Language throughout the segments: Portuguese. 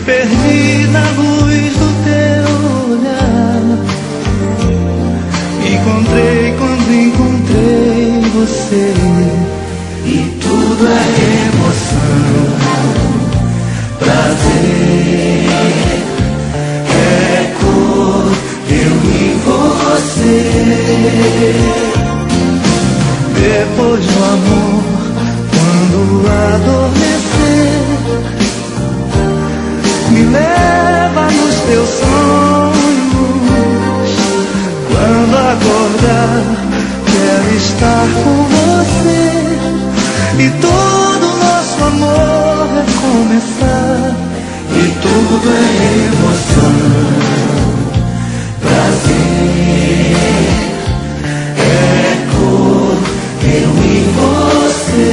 perdi na luz do teu olhar. Me encontrei quando encontrei você. E tudo é emoção, prazer, é cor, eu e você. Depois do amor, quando adormecer, me leva nos teus sonhos. Quando acordar, quero estar com você. E todo nosso amor recomeçar. E tudo é emoção, prazer, é cor, eu e você.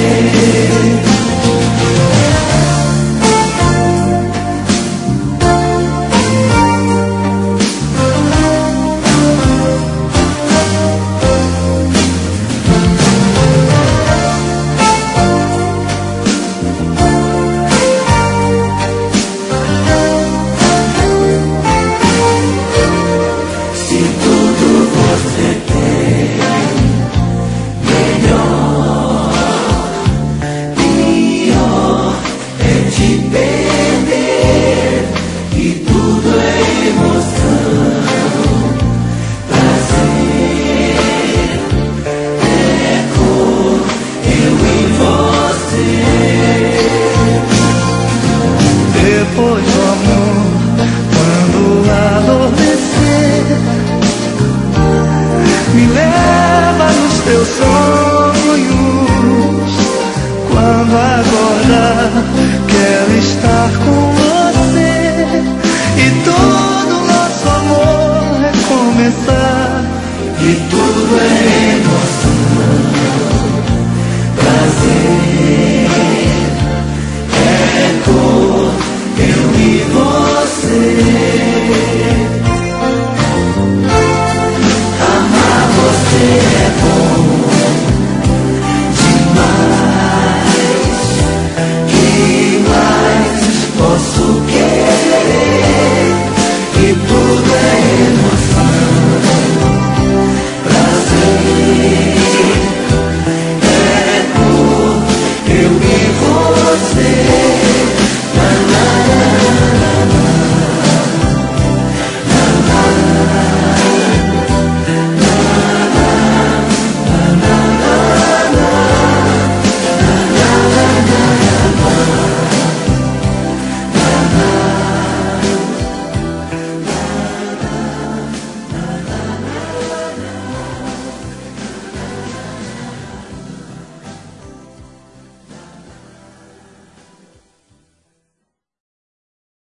Depois do amor, quando adormecer, me leva nos teus sonhos. Quando acordar, quero estar com você. E todo nosso amor recomeçar. E tudo é emoção, prazer, é cor, eu e você.